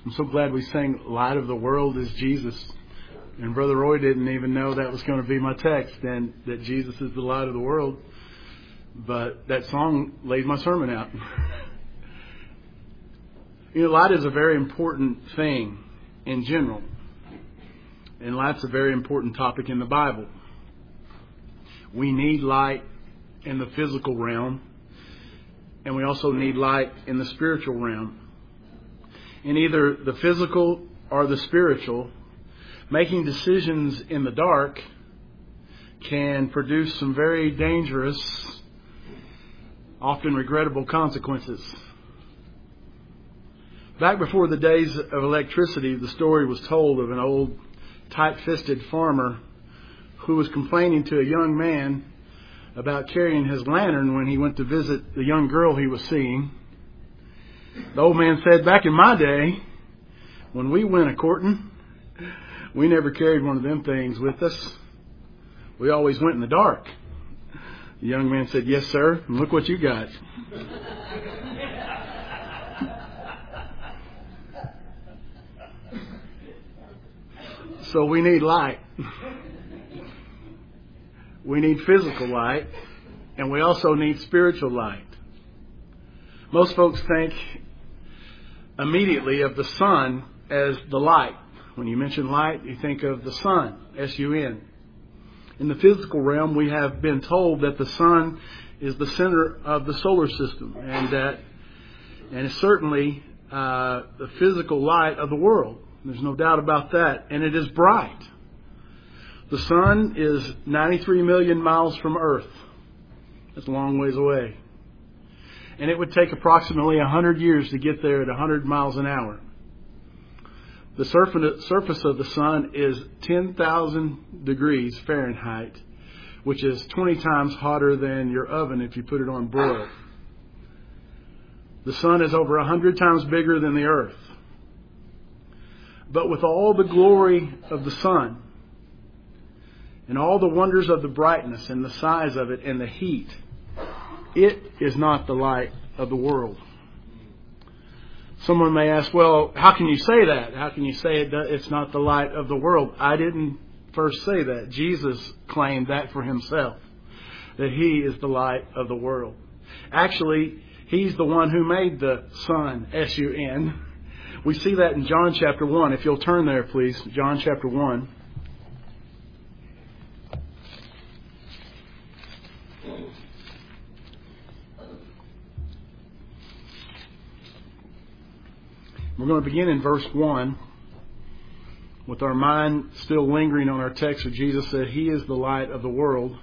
I'm so glad we sang Light of the World is Jesus. And Brother Roy didn't even know that was going to be my text, and that Jesus is the light of the world. But that song laid my sermon out. Light is a very important thing in general. And light's a very important topic in the Bible. We need light in the physical realm. And we also need light in the spiritual realm. In either the physical or the spiritual, making decisions in the dark can produce some very dangerous, often regrettable consequences. Back before the days of electricity, the story was told of an old, tight-fisted farmer who was complaining to a young man about carrying his lantern when he went to visit the young girl he was seeing. The old man said, "Back in my day, when we went a-courting, we never carried one of them things with us. We always went in the dark." The young man said, "Yes, sir, and look what you got." So we need light. We need physical light, and we also need spiritual light. Most folks think immediately of the sun as the light. When you mention light, you think of the sun, S-U-N. In the physical realm, we have been told that the sun is the center of the solar system, and it's certainly the physical light of the world. There's no doubt about that, and it is bright. The sun is 93 million miles from Earth. That's a long ways away. And it would take approximately 100 years to get there at 100 miles an hour. The surface of the sun is 10,000 degrees Fahrenheit, which is 20 times hotter than your oven if you put it on broil. The sun is over 100 times bigger than the earth. But with all the glory of the sun, and all the wonders of the brightness and the size of it and the heat, it is not the light of the world. Someone may ask, well, how can you say that? How can you say it's not the light of the world? I didn't first say that. Jesus claimed that for himself, that he is the light of the world. Actually, he's the one who made the sun, S-U-N. We see that in John chapter 1. If you'll turn there, please. John chapter 1. We're going to begin in verse 1 with our mind still lingering on our text where Jesus said he is the light of the world.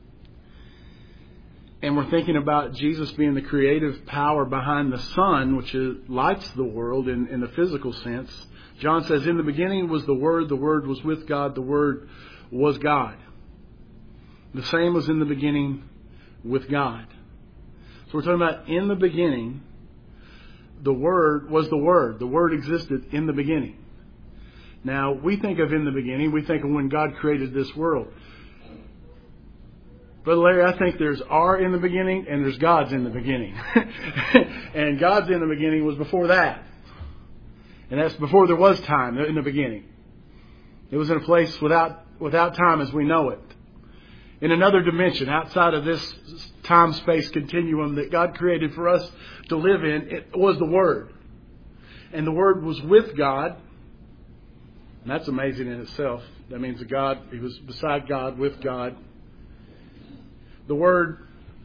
And we're thinking about Jesus being the creative power behind the sun, which lights the world in the physical sense. John says, in the beginning was the Word was with God, the Word was God. The same was in the beginning with God. So we're talking about in the beginning, the Word was the Word. The Word existed in the beginning. Now, we think of in the beginning, we think of when God created this world. Brother Larry, I think there's R in the beginning and there's God's in the beginning. And God's in the beginning was before that. And that's before there was time in the beginning. It was in a place without time as we know it. In another dimension, outside of this time-space continuum that God created for us to live in, it was the Word. And the Word was with God. And that's amazing in itself. That means that God, he was beside God, with God. The Word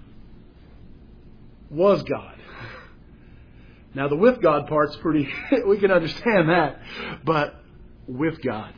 was God. Now the with God part's pretty, we can understand that, but with God.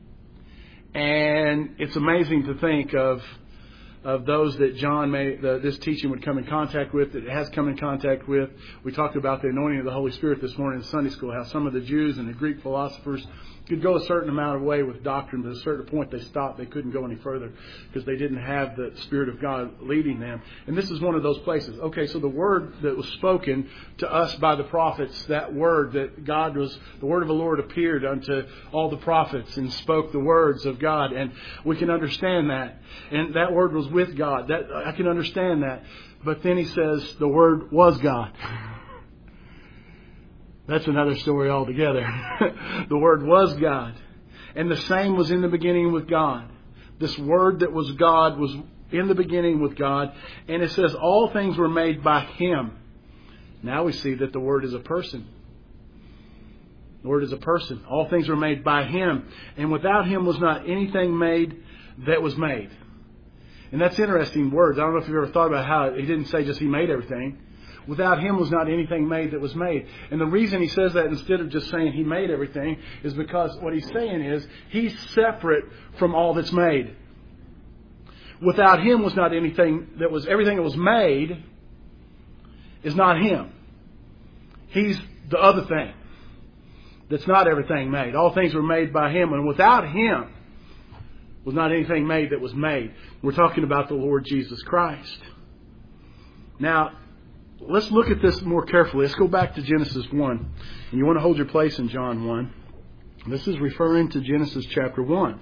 And it's amazing to think of those that John this teaching would come in contact with, that it has come in contact with. We talked about the anointing of the Holy Spirit this morning in Sunday school, how some of the Jews and the Greek philosophers could go a certain amount of way with doctrine, but at a certain point they stopped. They couldn't go any further because they didn't have the Spirit of God leading them. And this is one of those places. Okay, so the word that was spoken to us by the prophets, that word that God was, the word of the Lord appeared unto all the prophets and spoke the words of God. And we can understand that. And that word was with God. That I can understand that. But then he says the word was God. That's another story altogether. The Word was God. And the same was in the beginning with God. This Word that was God was in the beginning with God. And it says all things were made by Him. Now we see that the Word is a person. The Word is a person. All things were made by Him. And without Him was not anything made that was made. And that's interesting words. I don't know if you've ever thought about how He didn't say just He made everything. Without Him was not anything made that was made. And the reason He says that instead of just saying He made everything is because what He's saying is He's separate from all that's made. Without Him was not anything that was, everything that was made is not Him. He's the other thing that's not everything made. All things were made by Him, and without Him was not anything made that was made. We're talking about the Lord Jesus Christ. Now, let's look at this more carefully. Let's go back to Genesis 1. And you want to hold your place in John 1. This is referring to Genesis chapter 1.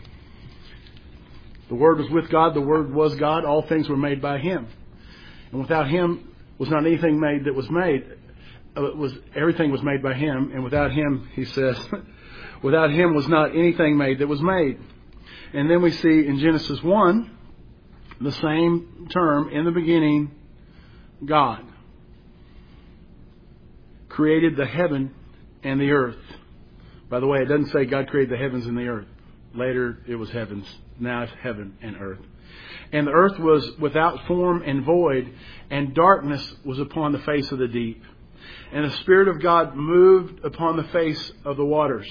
The Word was with God. The Word was God. All things were made by Him. And without Him was not anything made that was made. Everything was made by Him. And without Him, he says, without Him was not anything made that was made. And then we see in Genesis 1, the same term, in the beginning, God created the heaven and the earth. By the way, it doesn't say God created the heavens and the earth. Later it was heavens. Now it's heaven and earth. And the earth was without form and void, and darkness was upon the face of the deep. And the Spirit of God moved upon the face of the waters.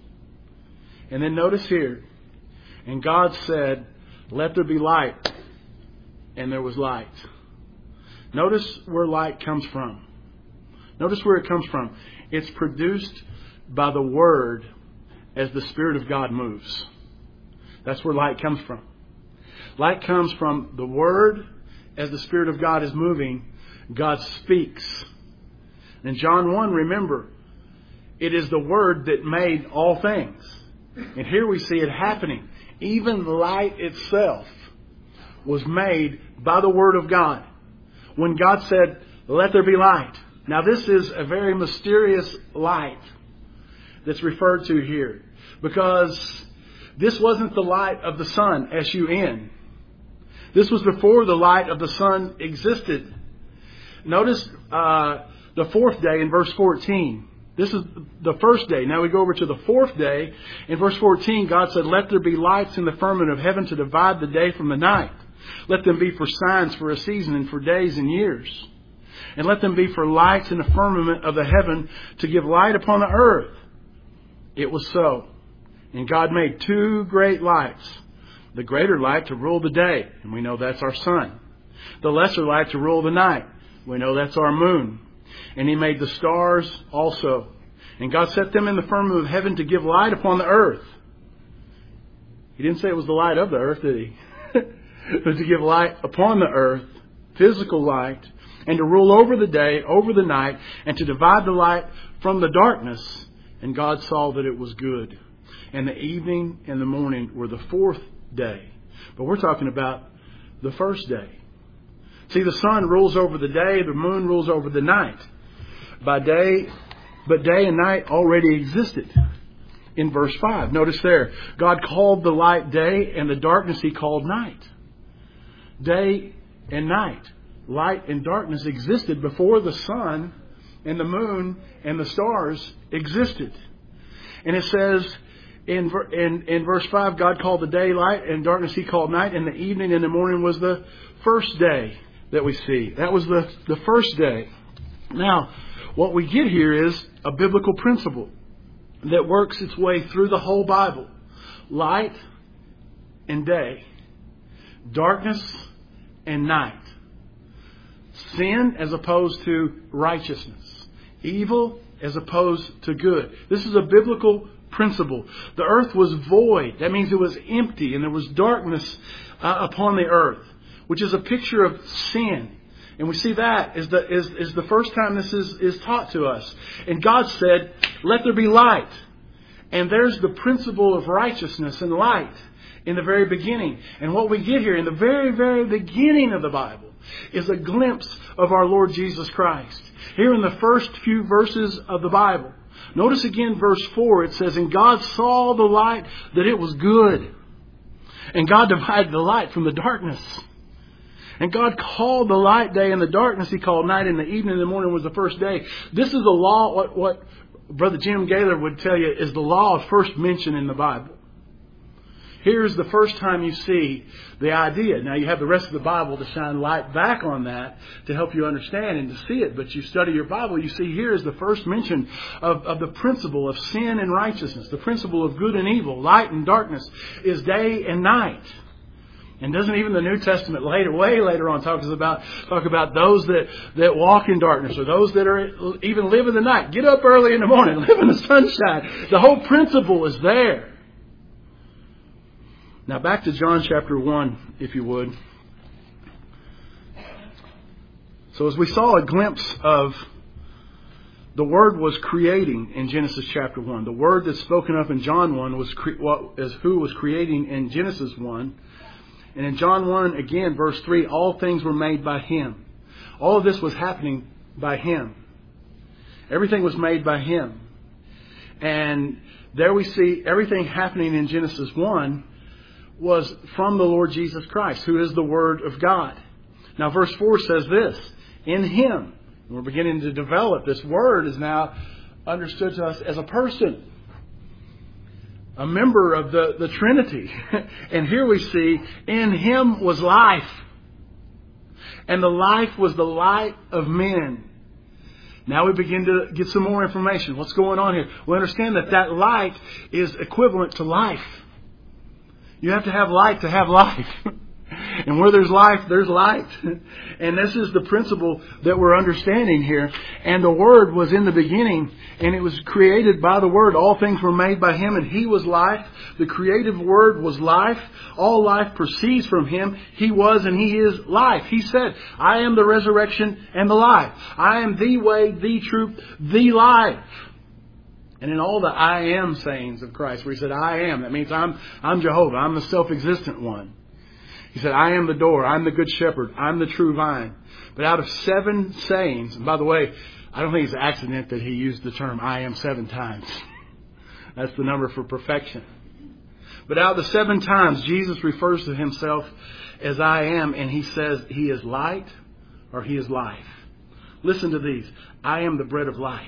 And then notice here, and God said, "Let there be light." And there was light. Notice where light comes from. Notice where it comes from. It's produced by the Word as the Spirit of God moves. That's where light comes from. Light comes from the Word as the Spirit of God is moving. God speaks. In John 1, remember, it is the Word that made all things. And here we see it happening. Even light itself was made by the Word of God. When God said, "Let there be light." Now this is a very mysterious light that's referred to here. Because this wasn't the light of the sun, S-U-N. This was before the light of the sun existed. Notice the fourth day in verse 14. This is the first day. Now we go over to the fourth day. In verse 14, God said, "Let there be lights in the firmament of heaven to divide the day from the night. Let them be for signs, for a season, and for days and years. And let them be for lights in the firmament of the heaven to give light upon the earth." It was so. And God made two great lights. The greater light to rule the day, and we know that's our sun. The lesser light to rule the night. We know that's our moon. And He made the stars also. And God set them in the firmament of heaven to give light upon the earth. He didn't say it was the light of the earth, did He? But to give light upon the earth, physical light, and to rule over the day, over the night, and to divide the light from the darkness. And God saw that it was good. And the evening and the morning were the fourth day. But we're talking about the first day. See, the sun rules over the day, the moon rules over the night. But day and night already existed. In verse 5, notice there, God called the light day, and the darkness He called night. Day and night, light and darkness existed before the sun and the moon and the stars existed. And it says in verse 5, God called the day light, and darkness He called night, and the evening and the morning was the first day that we see. That was the first day. Now, what we get here is a biblical principle that works its way through the whole Bible. Light and day. Darkness and night. Sin as opposed to righteousness. Evil as opposed to good. This is a biblical principle. The earth was void. That means it was empty, and there was darkness upon the earth, which is a picture of sin. And we see that is the first time this is taught to us. And God said, "Let there be light." And there's the principle of righteousness and light in the very beginning. And what we get here in the very, very beginning of the Bible, is a glimpse of our Lord Jesus Christ. Here in the first few verses of the Bible, notice again verse 4, it says, "And God saw the light that it was good. And God divided the light from the darkness. And God called the light day, and the darkness He called night, and the evening and the morning was the first day." This is the law, what Brother Jim Gaylor would tell you is the law of first mention in the Bible. Here's the first time you see the idea. Now you have the rest of the Bible to shine light back on that to help you understand and to see it. But you study your Bible, you see here is the first mention of the principle of sin and righteousness. The principle of good and evil, light and darkness, is day and night. And doesn't even the New Testament way later on talk about those that walk in darkness, or those that are even live in the night. Get up early in the morning, live in the sunshine. The whole principle is there. Now back to John chapter 1, if you would. So as we saw a glimpse of the Word was creating in Genesis chapter 1. The Word that's spoken of in John 1 was who was creating in Genesis 1. And in John 1, again, verse 3, all things were made by Him. All of this was happening by Him. Everything was made by Him. And there we see everything happening in Genesis 1 was from the Lord Jesus Christ, who is the Word of God. Now verse 4 says this, in Him. And we're beginning to develop. This Word is now understood to us as a person. A member of the Trinity. And here we see, in Him was life. And the life was the light of men. Now we begin to get some more information. What's going on here? We understand that light is equivalent to life. You have to have light to have life. And where there's life, there's light. And this is the principle that we're understanding here. And the Word was in the beginning, and it was created by the Word. All things were made by Him, and He was life. The creative Word was life. All life proceeds from Him. He was and He is life. He said, I am the resurrection and the life. I am the way, the truth, the life. And in all the I am sayings of Christ, where He said, I am, that means I'm Jehovah. I'm the self-existent one. He said, I am the door. I'm the good shepherd. I'm the true vine. But out of 7 sayings, and by the way, I don't think it's an accident that He used the term I am 7 times. That's the number for perfection. But out of the 7 times, Jesus refers to Himself as I am, and He says He is light or He is life. Listen to these. I am the bread of life.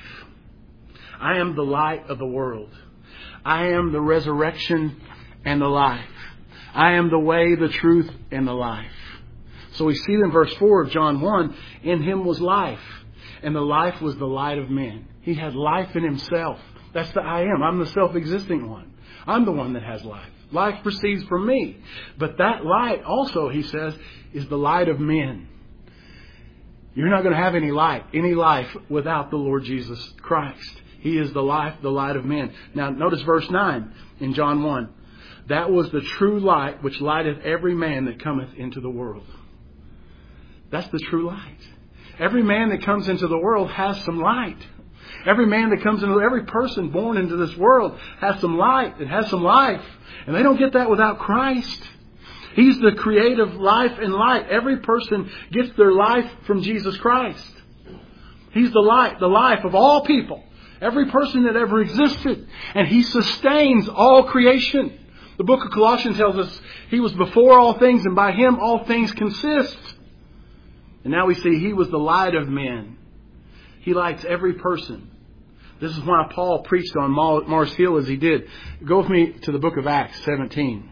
I am the light of the world. I am the resurrection and the life. I am the way, the truth, and the life. So we see in verse 4 of John 1, in Him was life, and the life was the light of men. He had life in Himself. That's the I am. I'm the self-existing one. I'm the one that has life. Life proceeds from me. But that light also, He says, is the light of men. You're not going to have any life without the Lord Jesus Christ. He is the life, the light of men. Now notice verse 9 in John 1. That was the true light which lighteth every man that cometh into the world. That's the true light. Every man that comes into the world has some light. Every man that comes into, every person born into this world has some light. It has some life. And they don't get that without Christ. He's the creative life and light. Every person gets their life from Jesus Christ. He's the life of all people. Every person that ever existed. And He sustains all creation. The book of Colossians tells us He was before all things, and by Him all things consist. And now we see He was the light of men. He lights every person. This is why Paul preached on Mars Hill as he did. Go with me to the book of Acts 17.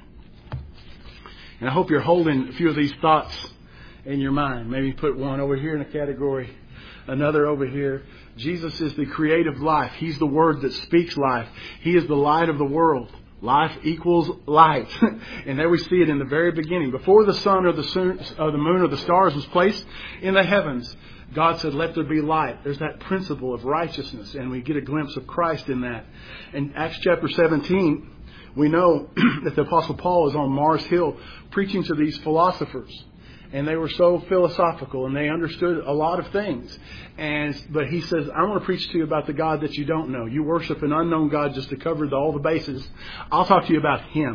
And I hope you're holding a few of these thoughts in your mind. Maybe put one over here in a category, another over here. Jesus is the creative life. He's the Word that speaks life. He is the light of the world. Life equals light. And there we see it in the very beginning. Before the sun or the moon or the stars was placed in the heavens, God said, let there be light. There's that principle of righteousness. And we get a glimpse of Christ in that. In Acts chapter 17, we know that the Apostle Paul is on Mars Hill preaching to these philosophers. And they were so philosophical and they understood a lot of things. But he says, I want to preach to you about the God that you don't know. You worship an unknown God just to cover all the bases. I'll talk to you about Him.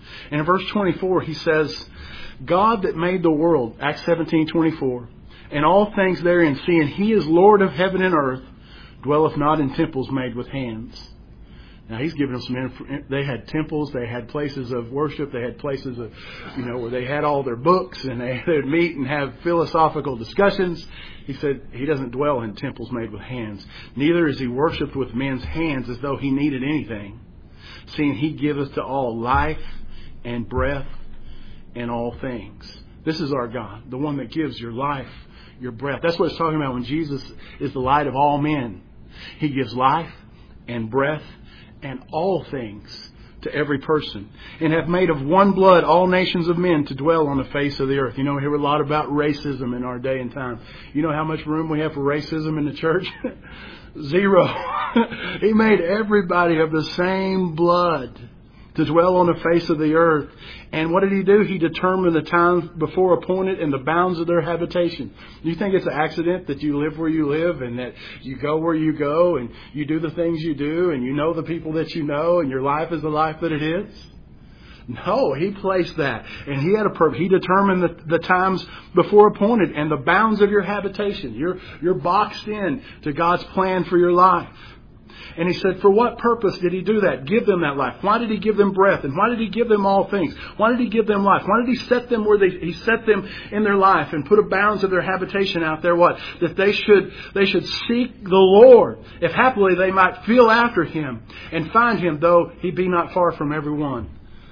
And in verse 24, he says, God that made the world, Acts 17:24, and all things therein, seeing He is Lord of heaven and earth, dwelleth not in temples made with hands. Now he's giving them some. They had temples, they had places of worship, they had places of, where they had all their books, and they'd meet and have philosophical discussions. He said He doesn't dwell in temples made with hands. Neither is He worshipped with men's hands as though He needed anything, seeing He giveth to all life and breath and all things. This is our God, the one that gives your life, your breath. That's what it's talking about when Jesus is the light of all men. He gives life and breath and all things to every person, and have made of one blood all nations of men to dwell on the face of the earth. We hear a lot about racism in our day and time. You know how much room we have for racism in the church? Zero. He made everybody of the same blood to dwell on the face of the earth. And what did He do? He determined the time before appointed and the bounds of their habitation. Do you think it's an accident that you live where you live and that you go where you go and you do the things you do and you know the people that you know and your life is the life that it is? No, He placed that. And He had a purpose. He determined the times before appointed and the bounds of your habitation. You're boxed in to God's plan for your life. And He said, for what purpose did He do that? Give them that life. Why did He give them breath? And why did He give them all things? Why did He give them life? Why did He set them where He set them in their life and put a bounds of their habitation out there? What? That they should seek the Lord, if happily they might feel after Him and find Him, though He be not far from every one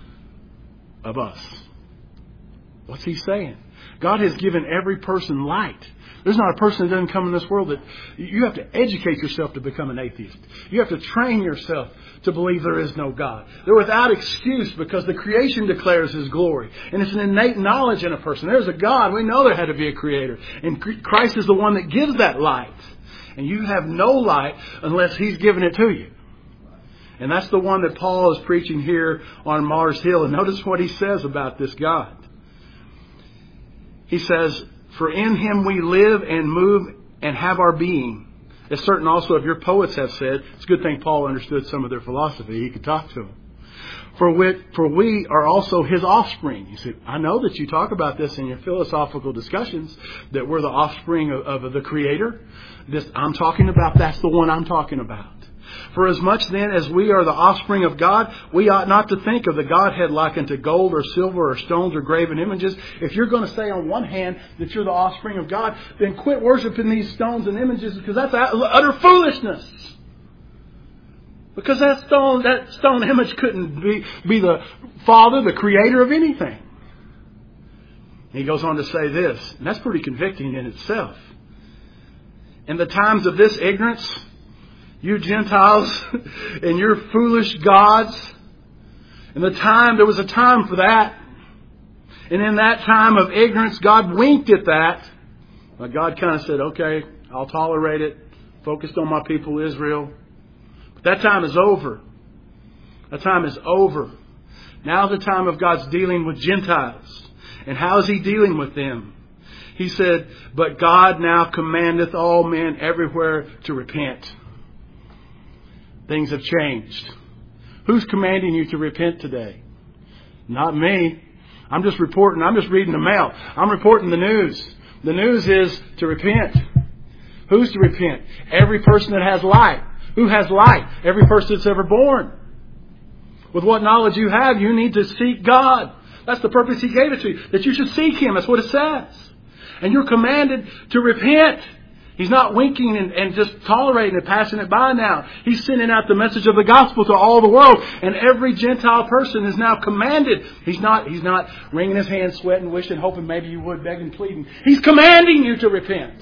of us. What's He saying? God has given every person light. There's not a person that doesn't come in this world that you have to educate yourself to become an atheist. You have to train yourself to believe there is no God. They're without excuse because the creation declares His glory. And it's an innate knowledge in a person. There's a God. We know there had to be a creator. And Christ is the one that gives that light. And you have no light unless He's given it to you. And that's the one that Paul is preaching here on Mars Hill. And notice what he says about this God. He says, for in Him we live and move and have our being. As certain also of your poets have said. It's a good thing Paul understood some of their philosophy. He could talk to them. For we are also His offspring. He said, I know that you talk about this in your philosophical discussions, that we're the offspring of the Creator. That's the one I'm talking about. For as much then as we are the offspring of God, we ought not to think of the Godhead like unto gold or silver or stones or graven images. If you're going to say on one hand that you're the offspring of God, then quit worshiping these stones and images, because that's utter foolishness. Because that stone image couldn't be the Father, the Creator of anything. And he goes on to say this, and that's pretty convicting in itself. In the times of this ignorance, you Gentiles and your foolish gods. And there was a time for that. And in that time of ignorance, God winked at that. But God kind of said, okay, I'll tolerate it. Focused on my people Israel. But that time is over. That time is over. Now the time of God's dealing with Gentiles. And how is He dealing with them? He said, but God now commandeth all men everywhere to repent. Things have changed. Who's commanding you to repent today? Not me. I'm just reporting. I'm just reading the mail. I'm reporting the news. The news is to repent. Who's to repent? Every person that has light. Who has light? Every person that's ever born. With what knowledge you have, you need to seek God. That's the purpose He gave it to you. That you should seek Him. That's what it says. And you're commanded to repent. He's not winking and just tolerating it, passing it by now. He's sending out the message of the gospel to all the world. And every Gentile person is now commanded. He's not wringing his hands, sweating, wishing, hoping maybe you would, begging, pleading. He's commanding you to repent.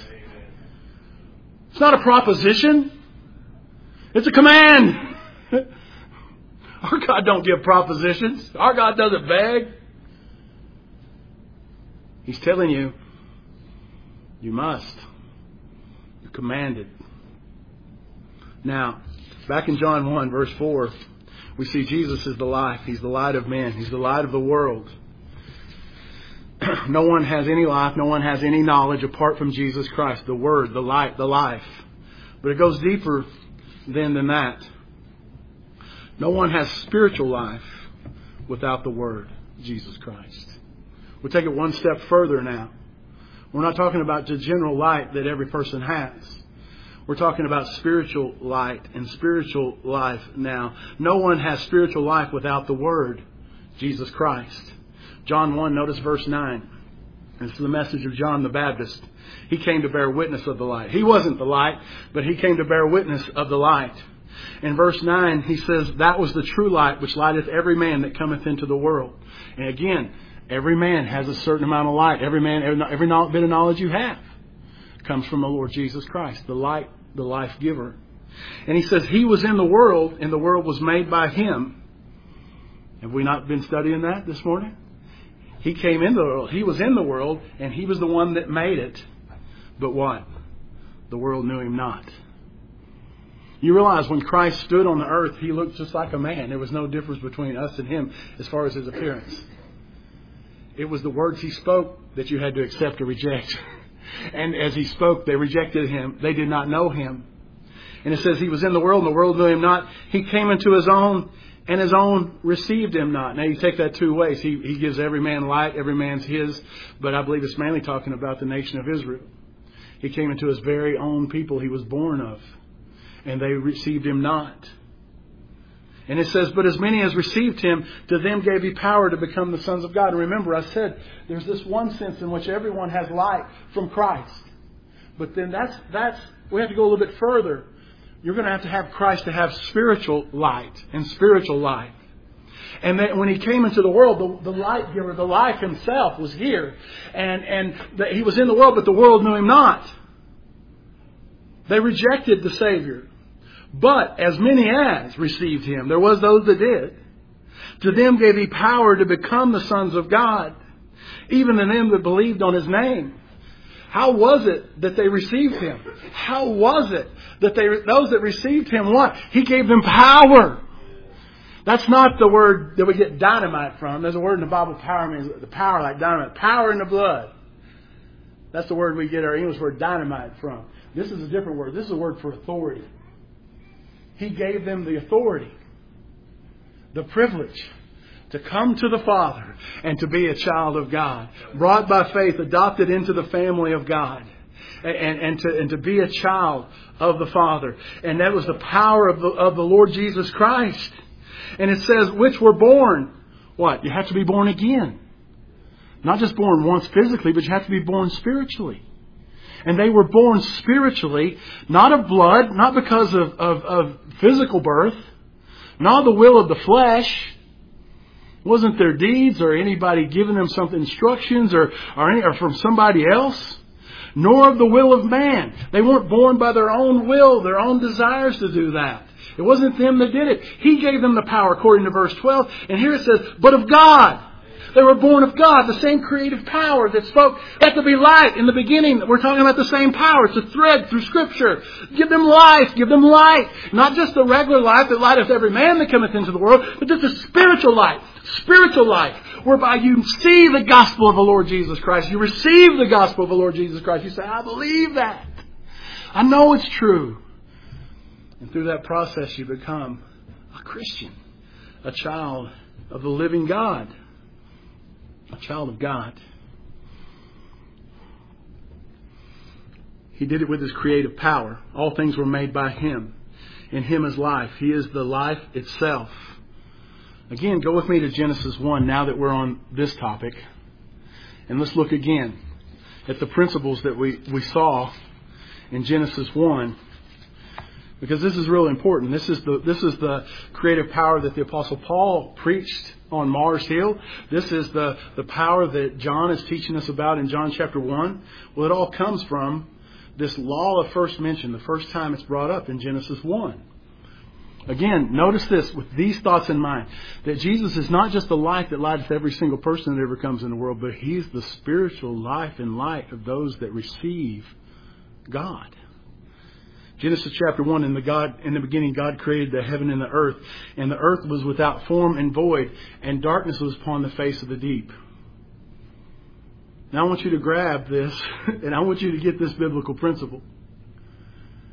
It's not a proposition. It's a command. Our God don't give propositions. Our God doesn't beg. He's telling you, you must. Commanded. Now, back in John 1, verse 4, we see Jesus is the life. He's the light of men. He's the light of the world. No one has any life. No one has any knowledge apart from Jesus Christ, the Word, the light, the life. But it goes deeper than that. No one has spiritual life without the Word, Jesus Christ. We'll take it one step further now. We're not talking about the general light that every person has. We're talking about spiritual light and spiritual life now. No one has spiritual life without the Word, Jesus Christ. John 1, notice verse 9. This is the message of John the Baptist. He came to bear witness of the light. He wasn't the light, but he came to bear witness of the light. In verse 9, he says, that was the true light which lighteth every man that cometh into the world. And again, every man has a certain amount of light. Every bit of knowledge you have comes from the Lord Jesus Christ, the light, the life giver. And he says, he was in the world, and the world was made by him. Have we not been studying that this morning? He came into the world. He was in the world, and he was the one that made it. But what? The world knew him not. You realize when Christ stood on the earth, he looked just like a man. There was no difference between us and him as far as his appearance. It was the words he spoke that you had to accept or reject. And as he spoke, they rejected him. They did not know him. And it says he was in the world, and the world knew him not. He came into his own, and his own received him not. Now you take that two ways. He gives every man light, every man's his. But I believe it's mainly talking about the nation of Israel. He came into his very own people he was born of, and they received him not. And it says, but as many as received him, to them gave he power to become the sons of God. And remember, I said, there's this one sense in which everyone has light from Christ. But then we have to go a little bit further. You're going to have Christ to have spiritual light and spiritual life. And then when he came into the world, the light giver, the life himself was here. And he was in the world, but the world knew him not. They rejected the Savior. But as many as received him, there was those that did. To them gave he power to become the sons of God, even to them that believed on his name. How was it that they received him? How was it that those that received him, what? He gave them power. That's not the word that we get dynamite from. There's a word in the Bible, power means the power like dynamite. Power in the blood. That's the word we get our English word dynamite from. This is a different word. This is a word for authority. He gave them the authority, the privilege to come to the Father and to be a child of God, brought by faith, adopted into the family of God, and to be a child of the Father. And that was the power of the Lord Jesus Christ. And it says, which were born, what? You have to be born again. Not just born once physically, but you have to be born spiritually. And they were born spiritually, not of blood, not because of physical birth, not the will of the flesh. It wasn't their deeds or anybody giving them some instructions or from somebody else, nor of the will of man. They weren't born by their own will, their own desires to do that. It wasn't them that did it. He gave them the power, according to verse 12. And here it says, but of God. They were born of God, the same creative power that spoke. Let there be light. In the beginning, we're talking about the same power. It's a thread through Scripture. Give them life. Give them light. Not just the regular life that lighteth every man that cometh into the world, but just a spiritual light. Spiritual life. Whereby you see the gospel of the Lord Jesus Christ. You receive the gospel of the Lord Jesus Christ. You say, I believe that. I know it's true. And through that process, you become a Christian. A child of the living God. A child of God. He did it with His creative power. All things were made by Him. In Him is life. He is the life itself. Again, go with me to Genesis 1 now that we're on this topic. And let's look again at the principles that we saw in Genesis 1. Because this is really important. This is the creative power that the Apostle Paul preached on Mars Hill. This is the power that John is teaching us about in John chapter 1. Well, it all comes from this law of first mention, the first time it's brought up in Genesis 1. Again, notice this with these thoughts in mind, that Jesus is not just the light that lighteth every single person that ever comes in the world, but He's the spiritual life and light of those that receive God. Genesis chapter 1, in the beginning God created the heaven and the earth was without form and void, and darkness was upon the face of the deep. Now I want you to grab this, and I want you to get this biblical principle.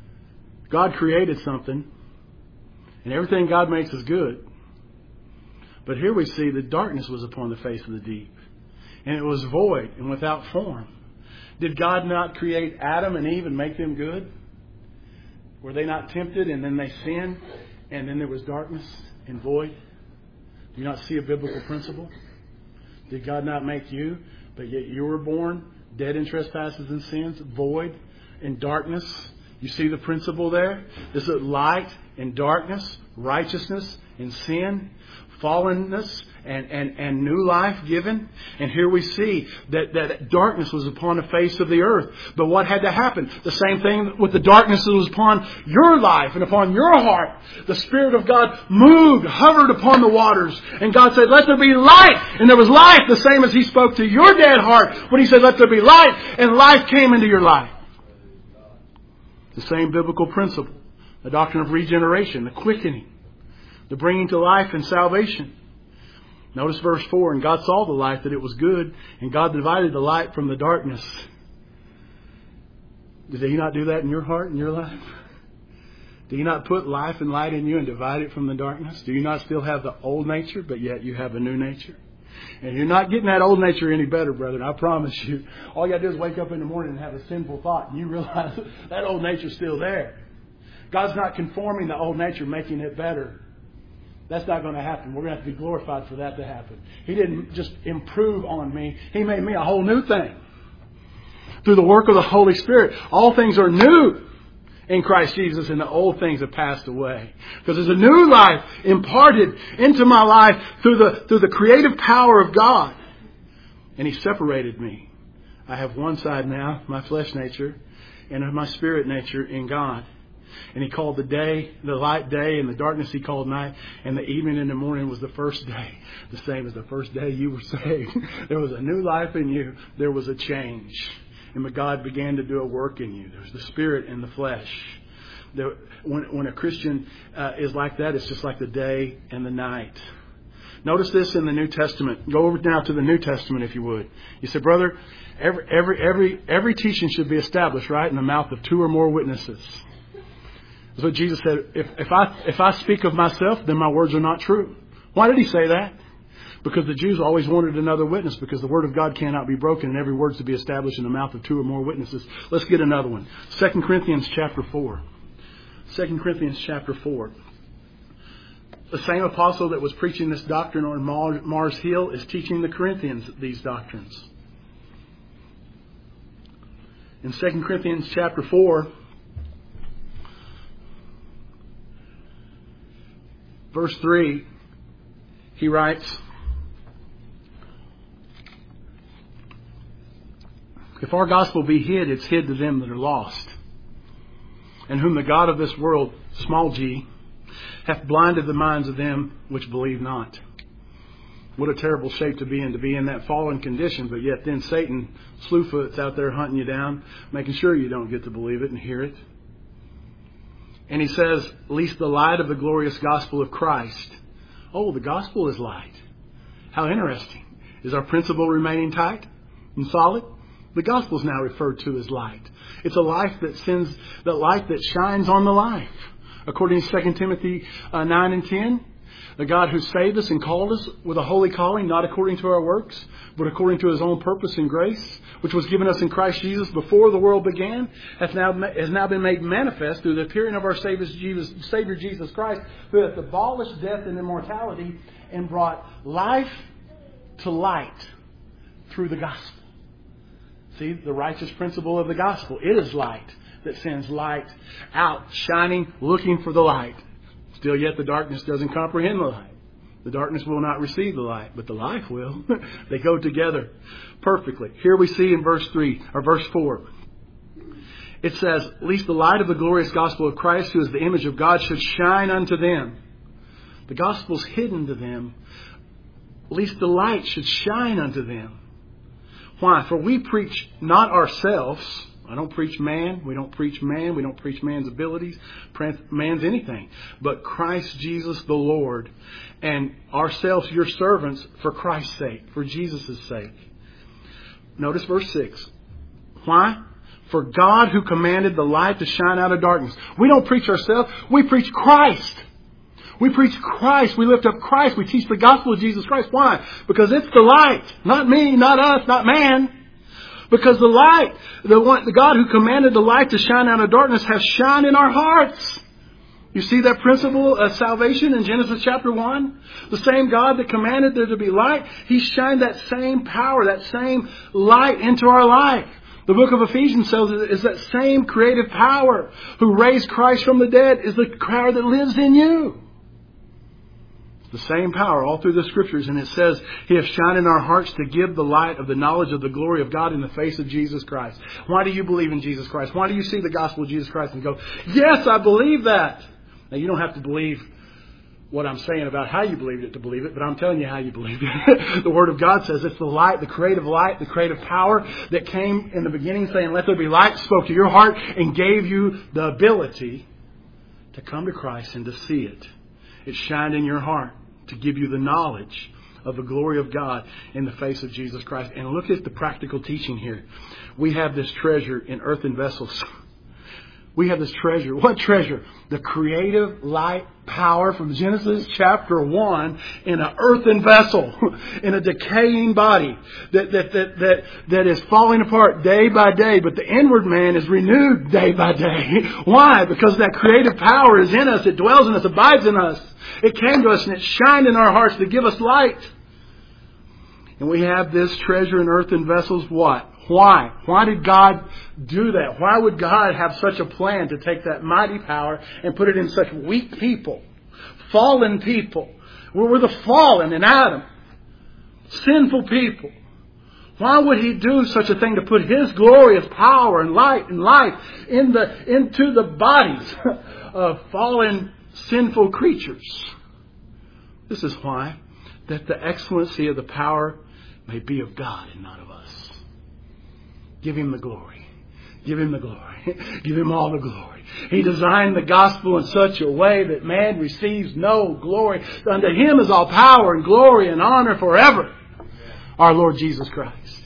God created something, and everything God makes is good. But here we see that darkness was upon the face of the deep. And it was void and without form. Did God not create Adam and Eve and make them good? Were they not tempted and then they sinned and then there was darkness and void? Do you not see a biblical principle? Did God not make you, but yet you were born dead in trespasses and sins, void and darkness? You see the principle there? Is it light and darkness, righteousness and sin, fallenness and new life given? And here we see that darkness was upon the face of the earth. But what had to happen? The same thing with the darkness that was upon your life and upon your heart. The Spirit of God moved, hovered upon the waters. And God said, let there be light. And there was life, the same as He spoke to your dead heart when He said, let there be light. And life came into your life. The same biblical principle. The doctrine of regeneration, the quickening, the bringing to life and salvation. Notice verse 4, and God saw the light that it was good, and God divided the light from the darkness. Did He not do that in your heart and your life? Do you not put life and light in you and divide it from the darkness? Do you not still have the old nature, but yet you have a new nature? And you're not getting that old nature any better, brethren. I promise you. All you got to do is wake up in the morning and have a sinful thought, and you realize that old nature's still there. God's not conforming the old nature, making it better. That's not going to happen. We're going to have to be glorified for that to happen. He didn't just improve on me. He made me a whole new thing. Through the work of the Holy Spirit, all things are new in Christ Jesus, and the old things have passed away. Because there's a new life imparted into my life through the creative power of God. And He separated me. I have one side now, my flesh nature, and my spirit nature in God. And He called the day, the light day, and the darkness He called night. And the evening and the morning was the first day. The same as the first day you were saved. There was a new life in you. There was a change. And God began to do a work in you. There's the spirit and the flesh. When a Christian is like that, it's just like the day and the night. Notice this in the New Testament. Go over now to the New Testament, if you would. You say, brother, every teaching should be established, right, in the mouth of 2 or more witnesses. That's what Jesus said. If I speak of myself, then my words are not true. Why did He say that? Because the Jews always wanted another witness, because the Word of God cannot be broken and every word is to be established in the mouth of 2 or more witnesses. Let's get another one. 2 Corinthians chapter 4. 2 Corinthians chapter 4. The same apostle that was preaching this doctrine on Mars Hill is teaching the Corinthians these doctrines. In 2 Corinthians chapter 4, verse 3, he writes, if our gospel be hid, it's hid to them that are lost, and whom the God of this world, small g, hath blinded the minds of them which believe not. What a terrible shape to be in that fallen condition, but yet then Satan, slewfoot's out there hunting you down, making sure you don't get to believe it and hear it. And he says, lest the light of the glorious gospel of Christ. Oh, the gospel is light. How interesting. Is our principle remaining tight and solid? The gospel is now referred to as light. It's a life that sends, the light that shines on the life. According to 2 Timothy 9 and 10, the God who saved us and called us with a holy calling, not according to our works, but according to His own purpose and grace, which was given us in Christ Jesus before the world began, has now been made manifest through the appearing of our Savior Jesus Christ, who hath abolished death and immortality and brought life to light through the gospel. See, the righteous principle of the gospel. It is light that sends light out, shining, looking for the light. Still yet the darkness doesn't comprehend the light. The darkness will not receive the light, but the life will. They go together perfectly. Here we see in verse 4. It says, lest the light of the glorious gospel of Christ, who is the image of God, should shine unto them. The gospel's hidden to them. Lest the light should shine unto them. Why? For we preach not ourselves. I don't preach man. We don't preach man. We don't preach man's abilities, man's anything. But Christ Jesus the Lord, and ourselves your servants for Christ's sake, for Jesus' sake. Notice verse 6. Why? For God who commanded the light to shine out of darkness. We don't preach ourselves. We preach Christ. We preach Christ. We lift up Christ. We teach the gospel of Jesus Christ. Why? Because it's the light. Not me, not us, not man. Because the light, the God who commanded the light to shine out of darkness has shined in our hearts. You see that principle of salvation in Genesis chapter 1? The same God that commanded there to be light, He shined that same power, that same light into our life. The book of Ephesians says is that same creative power who raised Christ from the dead is the power that lives in you. The same power all through the Scriptures. And it says, He has shined in our hearts to give the light of the knowledge of the glory of God in the face of Jesus Christ. Why do you believe in Jesus Christ? Why do you see the gospel of Jesus Christ and go, yes, I believe that? Now, you don't have to believe what I'm saying about how you believed it to believe it, but I'm telling you how you believe it. The Word of God says it's the light, the creative power that came in the beginning saying, let there be light, spoke to your heart and gave you the ability to come to Christ and to see it. It shined in your heart to give you the knowledge of the glory of God in the face of Jesus Christ. And look at the practical teaching here. We have this treasure in earthen vessels. We have this treasure. What treasure? The creative light power from Genesis chapter 1 in an earthen vessel, in a decaying body that is falling apart day by day, but the inward man is renewed day by day. Why? Because that creative power is in us. It dwells in us, abides in us. It came to us and it shined in our hearts to give us light. And we have this treasure in earthen vessels. What? Why? Why did God do that? Why would God have such a plan to take that mighty power and put it in such weak people? Fallen people. We're the fallen in Adam. Sinful people. Why would He do such a thing to put His glorious power and light and life into the bodies of fallen, sinful creatures? This is why. That the excellency of the power may be of God and not of us. Give Him the glory. Give Him the glory. Give Him all the glory. He designed the gospel in such a way that man receives no glory. Unto Him is all power and glory and honor forever. Our Lord Jesus Christ.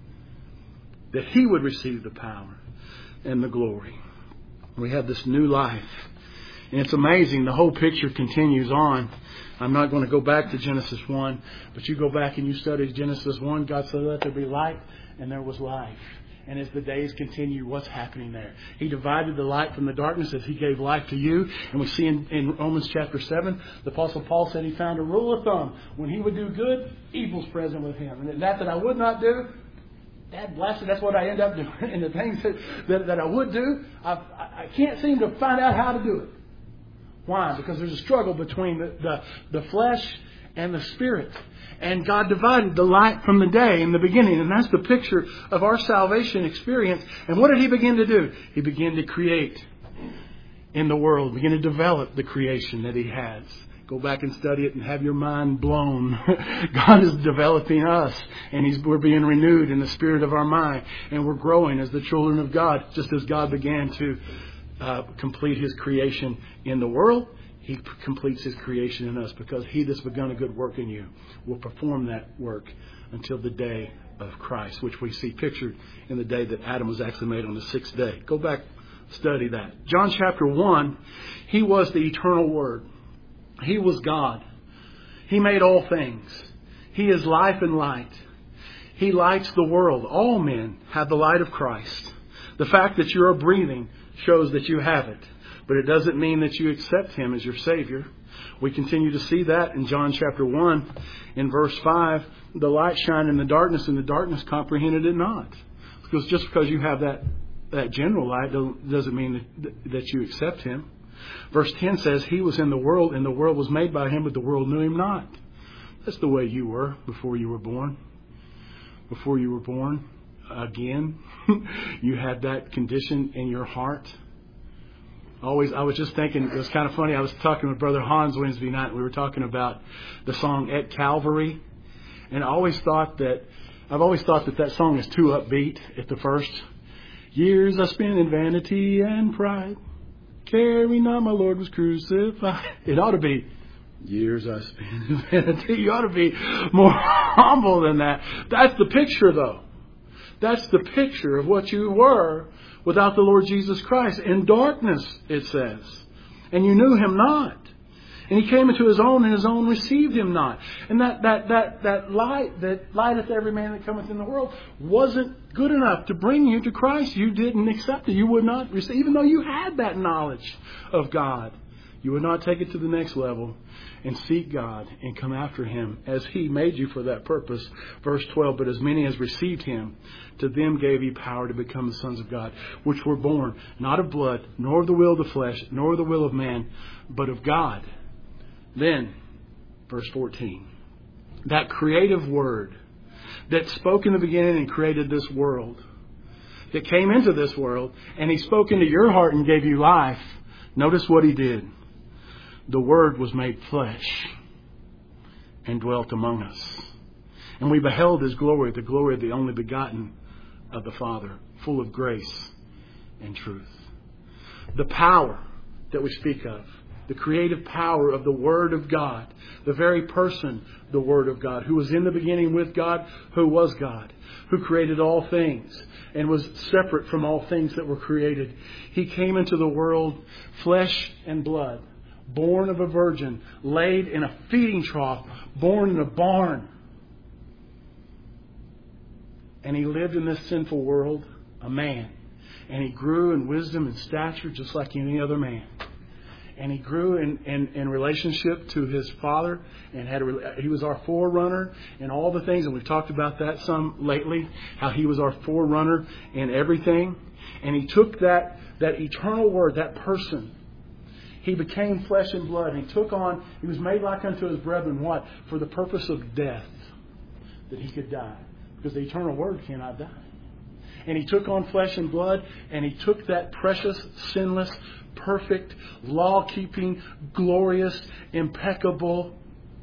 That He would receive the power and the glory. We have this new life. And it's amazing. The whole picture continues on. I'm not going to go back to Genesis 1. But you go back and you study Genesis 1. God said, let there be light. And there was life. And as the days continue, what's happening there? He divided the light from the darkness as He gave life to you. And we see in Romans chapter 7, the Apostle Paul said he found a rule of thumb. When he would do good, evil's present with him. And that I would not do, Dad bless it, that's what I end up doing. And the things that I would do, I can't seem to find out how to do it. Why? Because there's a struggle between the flesh and the spirit. And God divided the light from the day in the beginning. And that's the picture of our salvation experience. And what did He begin to do? He began to create in the world. Begin to develop the creation that He has. Go back and study it and have your mind blown. God is developing us. And we're being renewed in the spirit of our mind. And we're growing as the children of God. Just as God began to complete His creation in the world, He completes His creation in us, because He that's begun a good work in you will perform that work until the day of Christ, which we see pictured in the day that Adam was actually made on the sixth day. Go back, study that. John chapter 1, He was the eternal Word. He was God. He made all things. He is life and light. He lights the world. All men have the light of Christ. The fact that you are breathing shows that you have it. But it doesn't mean that you accept Him as your Savior. We continue to see that in John chapter 1, in verse 5. The light shined in the darkness, and the darkness comprehended it not. Because just because you have that general light doesn't mean that you accept Him. Verse 10 says, He was in the world, and the world was made by Him, but the world knew Him not. That's the way you were before you were born. Before you were born again, you had that condition in your heart. I was just thinking, it was kind of funny. I was talking with Brother Hans Wednesday night. We were talking about the song At Calvary. And I've always thought that song is too upbeat at the first. Years I spent in vanity and pride, carrying not my Lord was crucified. It ought to be, years I spent in vanity. You ought to be more humble than that. That's the picture, though. That's the picture of what you were without the Lord Jesus Christ. In darkness, it says. And you knew Him not. And He came into His own, and His own received Him not. And that light that lighteth every man that cometh in the world wasn't good enough to bring you to Christ. You didn't accept it. You would not receive, even though you had that knowledge of God. You would not take it to the next level and seek God and come after Him as He made you for that purpose. Verse 12, but as many as received Him, to them gave He power to become the sons of God, which were born not of blood, nor of the will of the flesh, nor of the will of man, but of God. Then, verse 14, that creative word that spoke in the beginning and created this world, that came into this world, and He spoke into your heart and gave you life. Notice what He did. The Word was made flesh and dwelt among us. And we beheld His glory, the glory of the only begotten of the Father, full of grace and truth. The power that we speak of, the creative power of the Word of God, the very person, the Word of God, who was in the beginning with God, who was God, who created all things and was separate from all things that were created. He came into the world, flesh and blood, born of a virgin, laid in a feeding trough, born in a barn. And He lived in this sinful world, a man. And He grew in wisdom and stature just like any other man. And He grew in relationship to His Father, and He was our forerunner in all the things. And we've talked about that some lately, how He was our forerunner in everything. And He took that eternal Word, that person. He became flesh and blood. He took on, He was made like unto His brethren. What? For the purpose of death. That He could die. Because the eternal Word cannot die. And He took on flesh and blood, and He took that precious, sinless, perfect, law-keeping, glorious, impeccable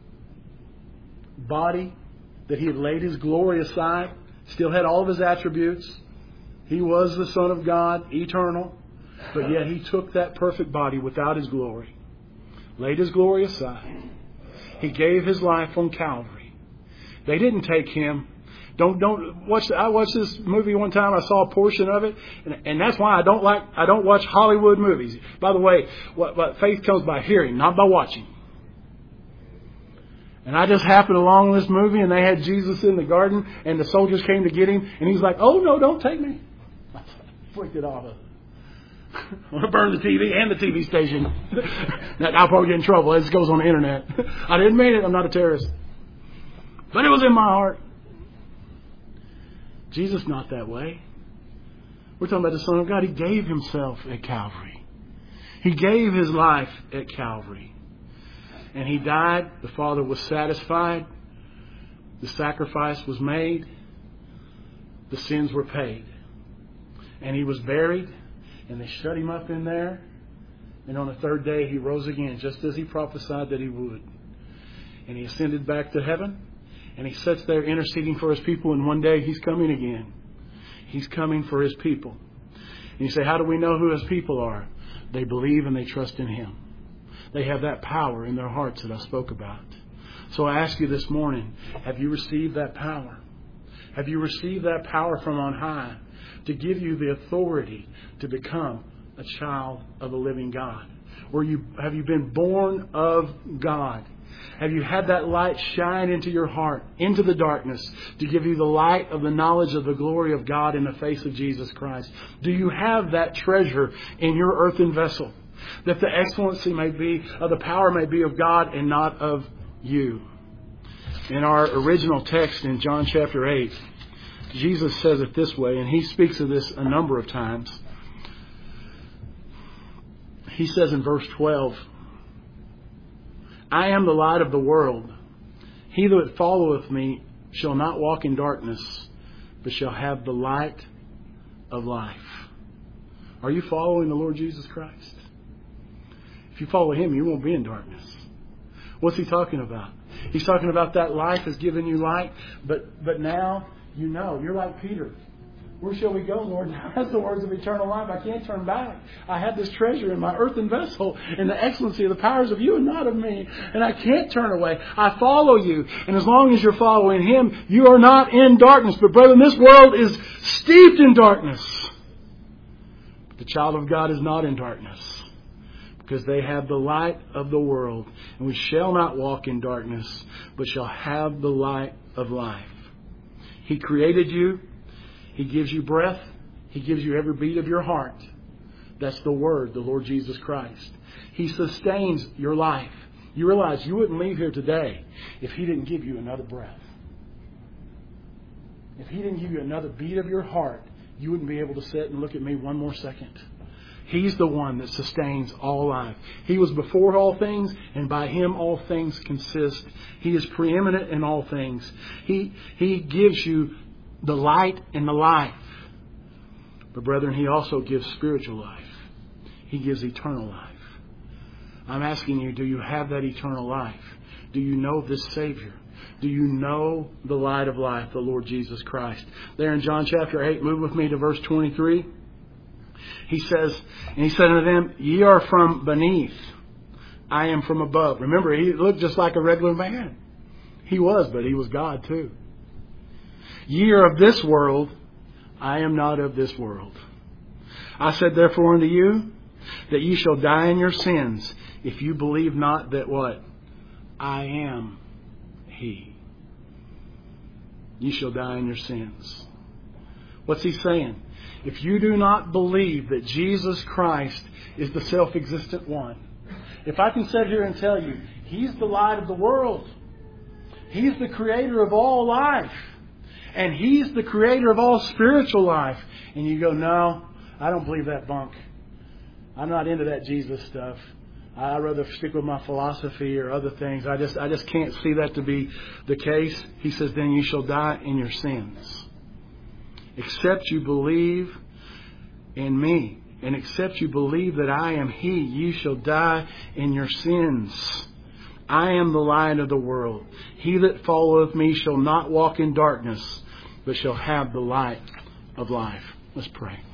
body that He had laid His glory aside. Still had all of His attributes. He was the Son of God, eternal. But yet He took that perfect body without His glory, laid His glory aside. He gave His life on Calvary. They didn't take Him. Don't watch. I watched this movie one time. I saw a portion of it, and that's why I don't watch Hollywood movies. By the way, what faith comes by hearing, not by watching. And I just happened along this movie, and they had Jesus in the garden, and the soldiers came to get Him, and He's like, "Oh no, don't take me!" I flicked it off. I'm going to burn the TV and the TV station. I'll probably get in trouble. This goes on the internet. I didn't mean it. I'm not a terrorist. But it was in my heart. Jesus not that way. We're talking about the Son of God. He gave Himself at Calvary. He gave His life at Calvary. And He died. The Father was satisfied. The sacrifice was made. The sins were paid. And He was buried. And they shut Him up in there. And on the third day He rose again, just as He prophesied that He would. And He ascended back to heaven. And He sits there interceding for His people. And one day He's coming again. He's coming for His people. And you say, how do we know who His people are? They believe and they trust in Him. They have that power in their hearts that I spoke about. So I ask you this morning, have you received that power? Have you received that power from on high to give you the authority to become a child of the living God? Have you been born of God? Have you had that light shine into your heart, into the darkness, to give you the light of the knowledge of the glory of God in the face of Jesus Christ? Do you have that treasure in your earthen vessel, that the excellency may be, of the power may be of God and not of you? In our original text in John chapter 8, Jesus says it this way, and He speaks of this a number of times. He says in verse 12, I am the light of the world. He that followeth me shall not walk in darkness, but shall have the light of life. Are you following the Lord Jesus Christ? If you follow Him, you won't be in darkness. What's He talking about? He's talking about that life has given you light, but now you know. You're like Peter. Where shall we go, Lord? That's the words of eternal life. I can't turn back. I have this treasure in my earthen vessel in the excellency of the powers of you and not of me. And I can't turn away. I follow you. And as long as you're following Him, you are not in darkness. But brethren, this world is steeped in darkness. But the child of God is not in darkness, because they have the light of the world. And we shall not walk in darkness, but shall have the light of life. He created you. He gives you breath. He gives you every beat of your heart. That's the Word, the Lord Jesus Christ. He sustains your life. You realize you wouldn't leave here today if He didn't give you another breath. If He didn't give you another beat of your heart, you wouldn't be able to sit and look at me one more second. He's the one that sustains all life. He was before all things, and by Him all things consist. He is preeminent in all things. He gives you the light and the life. But brethren, He also gives spiritual life. He gives eternal life. I'm asking you, do you have that eternal life? Do you know this Savior? Do you know the light of life, the Lord Jesus Christ? There in John chapter 8, move with me to verse 23. He says, and He said unto them, ye are from beneath, I am from above. Remember, He looked just like a regular man. He was, but He was God too. Ye are of this world, I am not of this world. I said therefore unto you, that ye shall die in your sins, if you believe not that what? I am He. Ye shall die in your sins. What's He saying? If you do not believe that Jesus Christ is the self-existent one, if I can sit here and tell you, He's the light of the world, He's the creator of all life, and He's the creator of all spiritual life, and you go, no, I don't believe that bunk. I'm not into that Jesus stuff. I'd rather stick with my philosophy or other things. I just can't see that to be the case. He says, then you shall die in your sins. Except you believe in me, and except you believe that I am He, you shall die in your sins. I am the light of the world. He that followeth me shall not walk in darkness, but shall have the light of life. Let's pray.